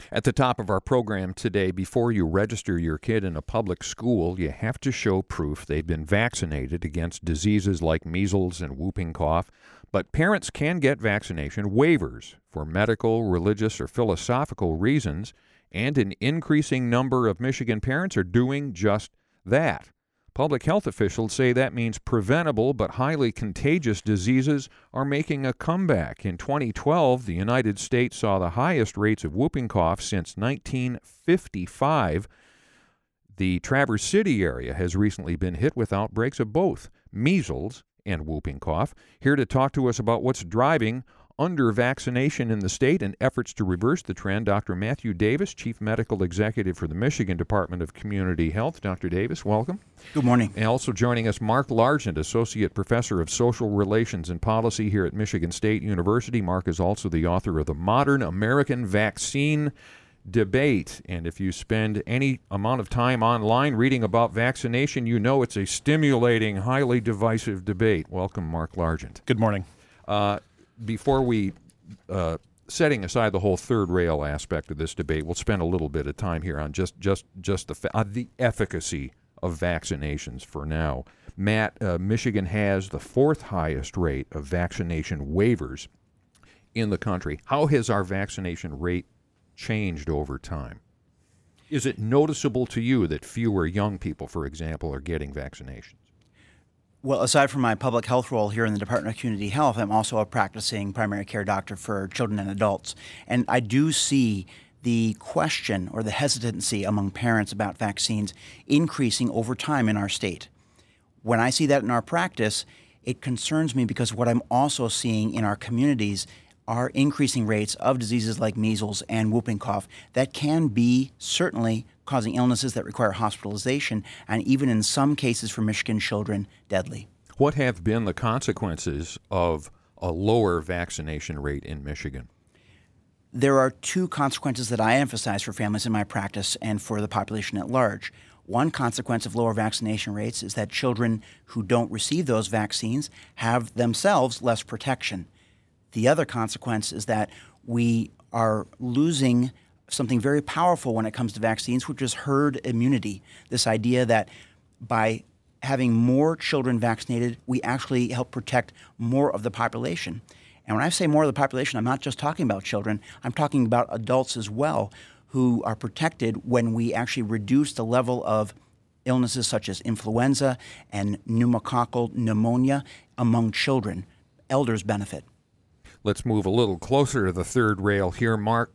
At the top of our program today, before you register your kid in a public school, you have to show proof they've been vaccinated against diseases like measles and whooping cough. But parents can get vaccination waivers for medical, religious, or philosophical reasons, and an increasing number of Michigan parents are doing just that. Public health officials say that means preventable but highly contagious diseases are making a comeback. In 2012, the United States saw the highest rates of whooping cough since 1955. The Traverse City area has recently been hit with outbreaks of both measles and whooping cough. Here to talk to us about what's driving under-vaccination in the state and efforts to reverse the trend, Dr. Matthew Davis, Chief Medical Executive for the Michigan Department of Community Health. Dr. Davis, welcome. Good morning. And also joining us, Mark Largent, Associate Professor of Social Relations and Policy here at Michigan State University. Mark is also the author of The Modern American Vaccine Debate. And if you spend any amount of time online reading about vaccination, you know it's a stimulating, highly divisive debate. Welcome, Mark Largent. Good morning. Before we, setting aside the whole third rail aspect of this debate, we'll spend a little bit of time here on just the efficacy of vaccinations for now. Matt, Michigan has the fourth highest rate of vaccination waivers in the country. How has our vaccination rate changed over time? Is it noticeable to you that fewer young people, for example, are getting vaccinations? Well, aside from my public health role here in the Department of Community Health, I'm also a practicing primary care doctor for children and adults. And I do see the question or the hesitancy among parents about vaccines increasing over time in our state. When I see that in our practice, it concerns me because what I'm also seeing in our communities are increasing rates of diseases like measles and whooping cough that can be certainly causing illnesses that require hospitalization, and even in some cases for Michigan children, deadly. What have been the consequences of a lower vaccination rate in Michigan? There are two consequences that I emphasize for families in my practice and for the population at large. One consequence of lower vaccination rates is that children who don't receive those vaccines have themselves less protection. The other consequence is that we are losing something very powerful when it comes to vaccines, which is herd immunity. This idea that by having more children vaccinated, we actually help protect more of the population. And when I say more of the population, I'm not just talking about children. I'm talking about adults as well who are protected when we actually reduce the level of illnesses such as influenza and pneumococcal pneumonia among children. Elders benefit. Let's move a little closer to the third rail here. Mark,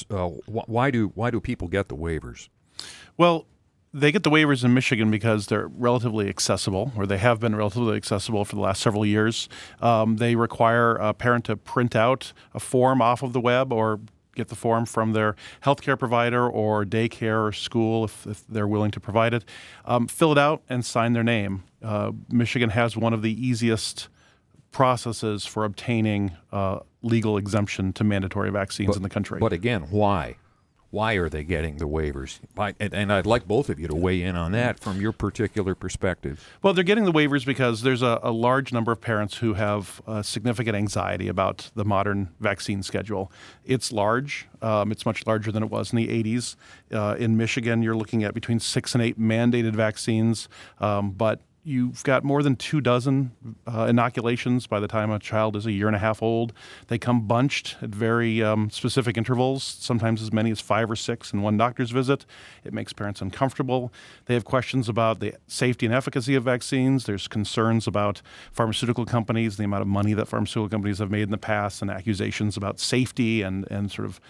why do people get the waivers? Well, they get the waivers in Michigan because they're relatively accessible, or they have been relatively accessible for the last several years. They require a parent to print out a form off of the web or get the form from their healthcare provider or daycare or school if they're willing to provide it. Fill it out and sign their name. Michigan has one of the easiest processes for obtaining legal exemption to mandatory vaccines in the country. But again, why? Why are they getting the waivers? And I'd like both of you to weigh in on that from your particular perspective. Well, they're getting the waivers because there's a large number of parents who have significant anxiety about the modern vaccine schedule. It's large. It's much larger than it was in the 80s. In Michigan, you're looking at between 6 and 8 mandated vaccines, but you've got more than 24 inoculations by the time a child is a year and a half old. They come bunched at very specific intervals, sometimes as many as 5 or 6 in one doctor's visit. It makes parents uncomfortable. They have questions about the safety and efficacy of vaccines. There's concerns about pharmaceutical companies, the amount of money that pharmaceutical companies have made in the past, and accusations about safety and sort of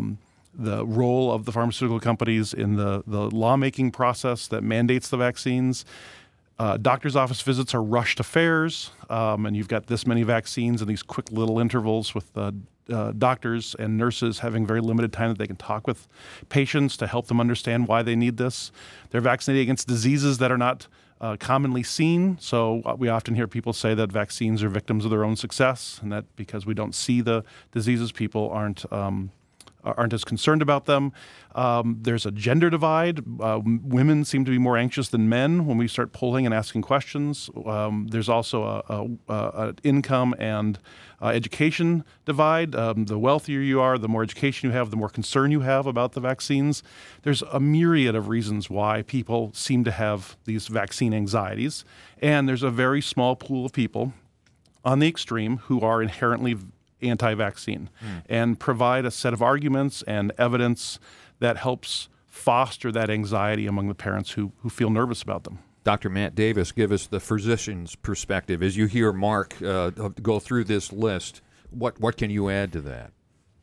the role of the pharmaceutical companies in the lawmaking process that mandates the vaccines. Doctor's office visits are rushed affairs, and you've got this many vaccines in these quick little intervals with doctors and nurses having very limited time that they can talk with patients to help them understand why they need this. They're vaccinated against diseases that are not commonly seen, so we often hear people say that vaccines are victims of their own success, and that because we don't see the diseases, people aren't aren't as concerned about them. There's a gender divide. Women seem to be more anxious than men when we start polling and asking questions. There's also an income and education divide. The wealthier you are, the more education you have, the more concern you have about the vaccines. There's a myriad of reasons why people seem to have these vaccine anxieties. And there's a very small pool of people on the extreme who are inherently anti-vaccine and provide a set of arguments and evidence that helps foster that anxiety among the parents who feel nervous about them. Dr. Matt Davis, give us the physician's perspective. As you hear Mark go through this list, what can you add to that?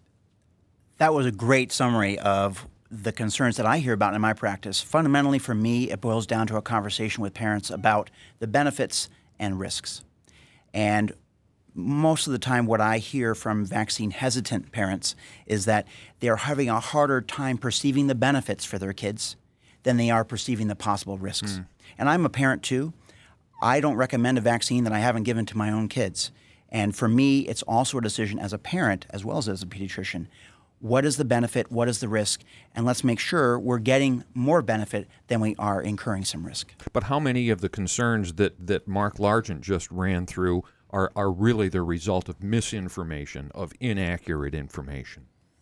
That was a great summary of the concerns that I hear about in my practice. Fundamentally, for me, it boils down to a conversation with parents about the benefits and risks. And most of the time what I hear from vaccine-hesitant parents is that they are having a harder time perceiving the benefits for their kids than they are perceiving the possible risks. And I'm a parent too. I don't recommend a vaccine that I haven't given to my own kids. And for me, it's also a decision as a parent as well as a pediatrician. What is the benefit? What is the risk? And let's make sure we're getting more benefit than we are incurring some risk. But how many of the concerns that Mark Largent just ran through are really the result of misinformation, of inaccurate information?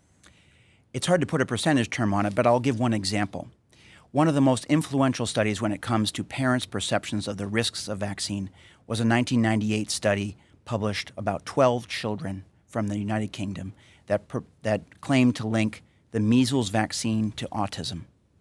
It's hard to put a percentage term on it, but I'll give one example. One of the most influential studies when it comes to parents' perceptions of the risks of vaccine was a 1998 study published about 12 children from the United Kingdom that claimed to link the measles vaccine to autism.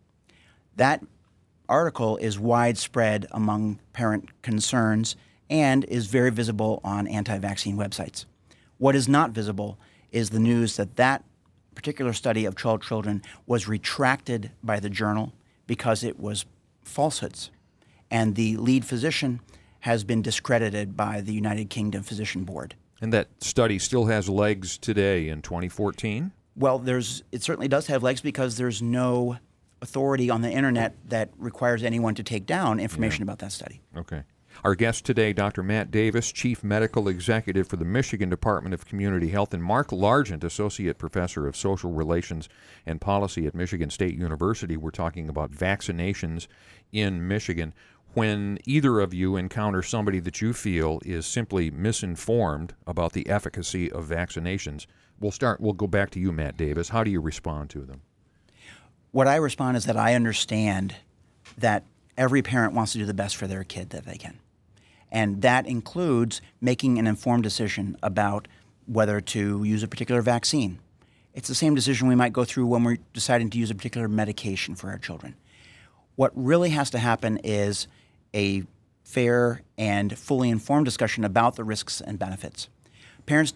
That article is widespread among parent concerns and is very visible on anti-vaccine websites. What is not visible is the news that that particular study of 12 children was retracted by the journal because it was falsehoods. And the lead physician has been discredited by the United Kingdom Physician Board. And that study still has legs today in 2014? Well, it certainly does have legs because there's no authority on the internet that requires anyone to take down information about that study. Okay. Our guest today, Dr. Matt Davis, Chief Medical Executive for the Michigan Department of Community Health, and Mark Largent, Associate Professor of Social Relations and Policy at Michigan State University. We're talking about vaccinations in Michigan. When either of you encounter somebody that you feel is simply misinformed about the efficacy of vaccinations, we'll go back to you, Matt Davis. How do you respond to them? What I respond is that I understand that every parent wants to do the best for their kid that they can. And that includes making an informed decision about whether to use a particular vaccine. It's the same decision we might go through when we're deciding to use a particular medication for our children. What really has to happen is a fair and fully informed discussion about the risks and benefits. Parents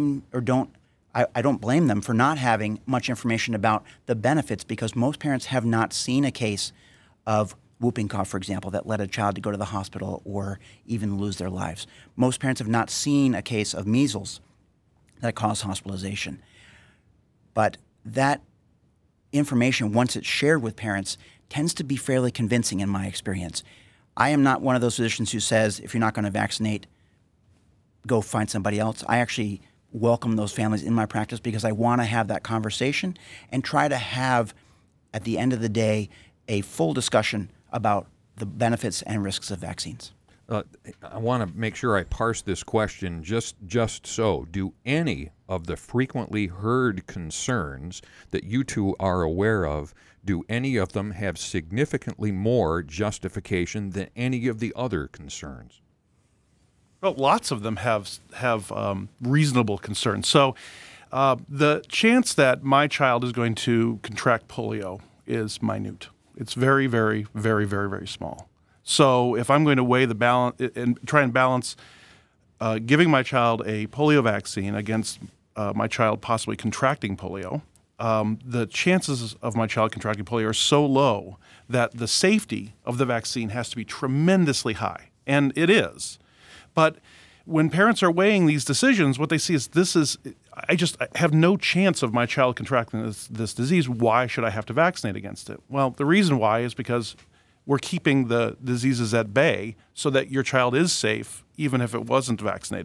I don't blame them for not having much information about the benefits because most parents have not seen a case of whooping cough, for example, that led a child to go to the hospital or even lose their lives. Most parents have not seen a case of measles that caused hospitalization. But that information, once it's shared with parents, tends to be fairly convincing in my experience. I am not one of those physicians who says, if you're not going to vaccinate, go find somebody else. I actually welcome those families in my practice because I want to have that conversation and try to have, at the end of the day, a full discussion about the benefits and risks of vaccines. I want to make sure I parse this question just so. Do any of the frequently heard concerns that you two are aware of, do any of them have significantly more justification than any of the other concerns? Well, lots of them have reasonable concerns. So the chance that my child is going to contract polio is minute. It's very, very, very, very, very small. So if I'm going to weigh the balance and try and balance giving my child a polio vaccine against my child possibly contracting polio, the chances of my child contracting polio are so low that the safety of the vaccine has to be tremendously high. And it is. But when parents are weighing these decisions, what they see is I have no chance of my child contracting this disease. Why should I have to vaccinate against it? Well, the reason why is because we're keeping the diseases at bay so that your child is safe, even if it wasn't vaccinated.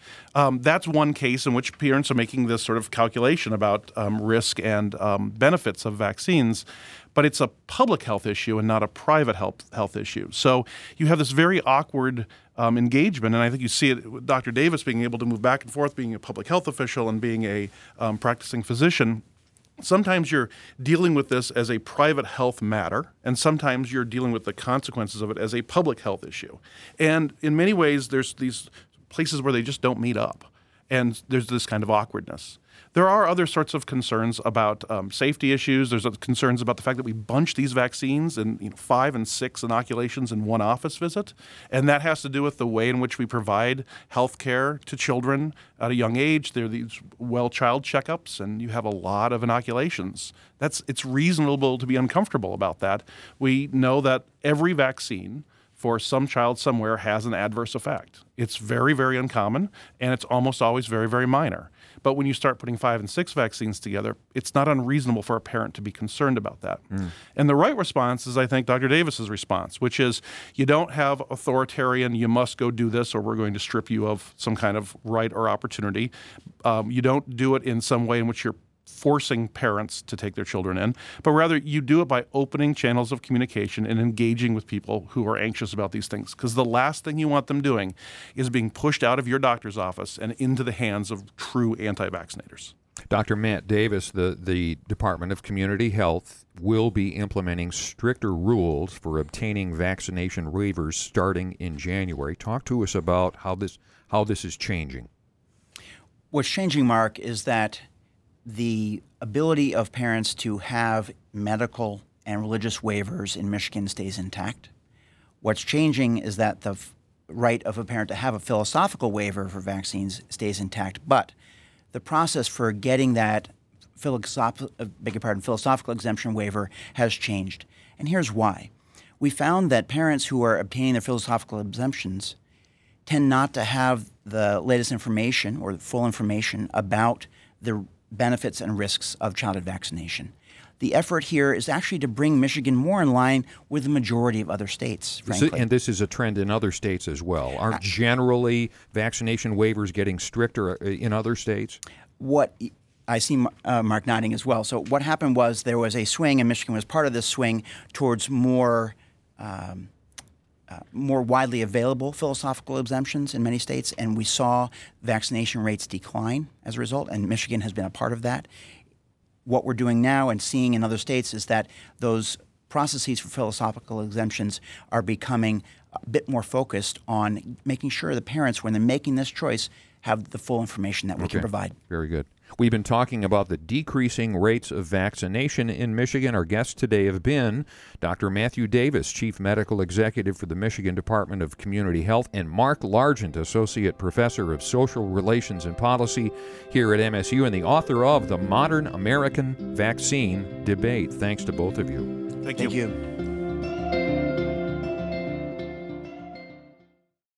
That's one case in which parents are making this sort of calculation about risk and benefits of vaccines. But it's a public health issue and not a private health issue. So you have this very awkward engagement, and I think you see it with Dr. Davis being able to move back and forth, being a public health official and being a practicing physician. Sometimes you're dealing with this as a private health matter, and sometimes you're dealing with the consequences of it as a public health issue. And in many ways, there's these places where they just don't meet up, and there's this kind of awkwardness. There are other sorts of concerns about safety issues. There's concerns about the fact that we bunch these vaccines in 5 and 6 inoculations in one office visit, and that has to do with the way in which we provide health care to children at a young age. There are these child checkups, and you have a lot of inoculations. It's reasonable to be uncomfortable about that. We know that every vaccine for some child somewhere has an adverse effect. It's very, very uncommon, and it's almost always very, very minor. But when you start putting 5 and 6 vaccines together, it's not unreasonable for a parent to be concerned about that. And the right response is, I think, Dr. Davis's response, which is you don't have authoritarian, you must go do this or we're going to strip you of some kind of right or opportunity. You don't do it in some way in which you're forcing parents to take their children in, but rather you do it by opening channels of communication and engaging with people who are anxious about these things. Because the last thing you want them doing is being pushed out of your doctor's office and into the hands of true anti-vaccinators. Dr. Matt Davis, the Department of Community Health will be implementing stricter rules for obtaining vaccination waivers starting in January. Talk to us about how this is changing. What's changing, Mark, is that the ability of parents to have medical and religious waivers in Michigan stays intact. What's changing is that the right of a parent to have a philosophical waiver for vaccines stays intact, but the process for getting that philosophical exemption waiver has changed. And here's why. We found that parents who are obtaining their philosophical exemptions tend not to have the latest information or the full information about the benefits and risks of childhood vaccination. The effort here is actually to bring Michigan more in line with the majority of other states, frankly. And this is a trend in other states as well. Aren't generally vaccination waivers getting stricter in other states? What I see Mark nodding as well. So what happened was there was a swing, and Michigan was part of this swing, towards more widely available philosophical exemptions in many states, and we saw vaccination rates decline as a result, and Michigan has been a part of that. What we're doing now and seeing in other states is that those processes for philosophical exemptions are becoming a bit more focused on making sure the parents, when they're making this choice, have the full information that we can provide. Very good. We've been talking about the decreasing rates of vaccination in Michigan. Our guests today have been Dr. Matthew Davis, Chief Medical Executive for the Michigan Department of Community Health, and Mark Largent, Associate Professor of Social Relations and Policy here at MSU, and the author of The Modern American Vaccine Debate. Thanks to both of you. Thank you.